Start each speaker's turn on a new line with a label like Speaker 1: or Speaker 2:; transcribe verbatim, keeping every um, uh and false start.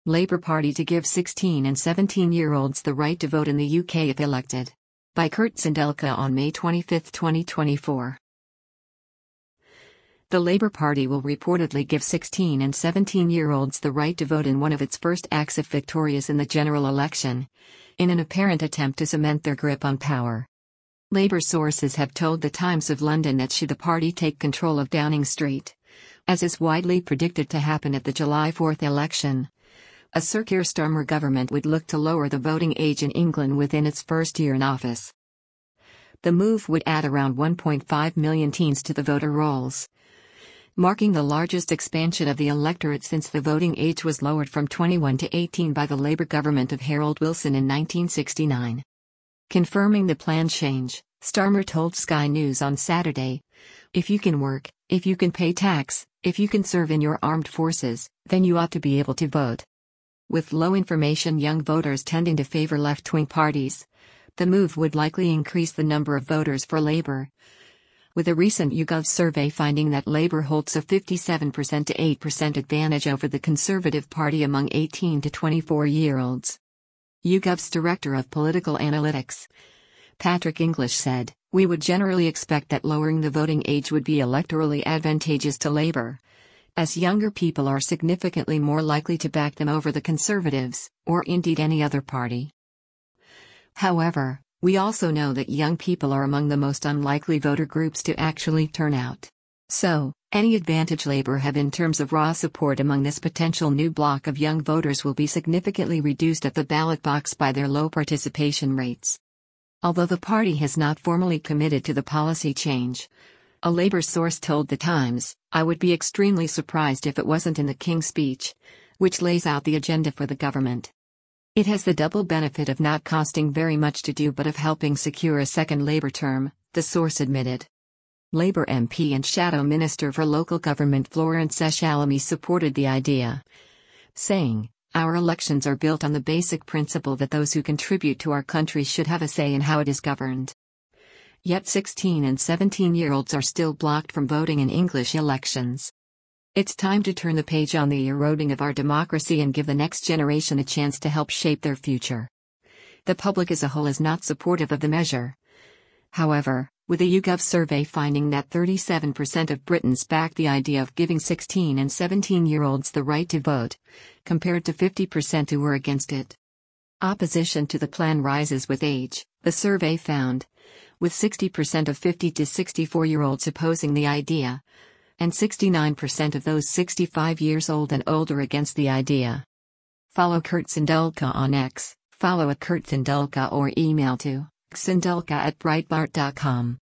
Speaker 1: Labour Party to give sixteen and seventeen-year-olds the right to vote in the U K if elected. By Kurt Sindelka on May twenty-fifth, twenty twenty-four. The Labour Party will reportedly give sixteen and seventeen-year-olds the right to vote in one of its first acts if victorious in the general election, in an apparent attempt to cement their grip on power. Labour sources have told the Times of London that should the party take control of Downing Street, as is widely predicted to happen at the July fourth election, a Sir Keir Starmer government would look to lower the voting age in England within its first year in office. The move would add around one point five million teens to the voter rolls, marking the largest expansion of the electorate since the voting age was lowered from twenty-one to eighteen by the Labour government of Harold Wilson in nineteen sixty-nine. Confirming the planned change, Starmer told Sky News on Saturday, "If you can work, if you can pay tax, if you can serve in your armed forces, then you ought to be able to vote." With low information young voters tending to favour left-wing parties, the move would likely increase the number of voters for Labour, with a recent YouGov survey finding that Labour holds a fifty-seven percent to eight percent advantage over the Conservative Party among eighteen to twenty-four-year-olds. YouGov's Director of Political Analytics, Patrick English said, "We would generally expect that lowering the voting age would be electorally advantageous to Labour, as younger people are significantly more likely to back them over the Conservatives, or indeed any other party. However, we also know that young people are among the most unlikely voter groups to actually turn out. So, any advantage Labour have in terms of raw support among this potential new bloc of young voters will be significantly reduced at the ballot box by their low participation rates." Although the party has not formally committed to the policy change, a Labour source told The Times, "I would be extremely surprised if it wasn't in the King's Speech, which lays out the agenda for the government. It has the double benefit of not costing very much to do but of helping secure a second Labour term," the source admitted. Labour M P and Shadow Minister for Local Government Florence Esh-Alamy supported the idea, saying, "Our elections are built on the basic principle that those who contribute to our country should have a say in how it is governed." Yet sixteen and seventeen-year-olds are still blocked from voting in English elections. It's time to turn the page on the eroding of our democracy and give the next generation a chance to help shape their future. The public as a whole is not supportive of the measure. However, with a YouGov survey finding that thirty-seven percent of Britons back the idea of giving sixteen and seventeen-year-olds the right to vote, compared to fifty percent who were against it. Opposition to the plan rises with age, the survey found, with sixty percent of fifty to sixty-four-year-olds opposing the idea, and sixty-nine percent of those sixty-five years old and older against the idea. Follow Kurt Sindelka on X, follow at Kurt Sindelka or email to sindelka at breitbart dot com.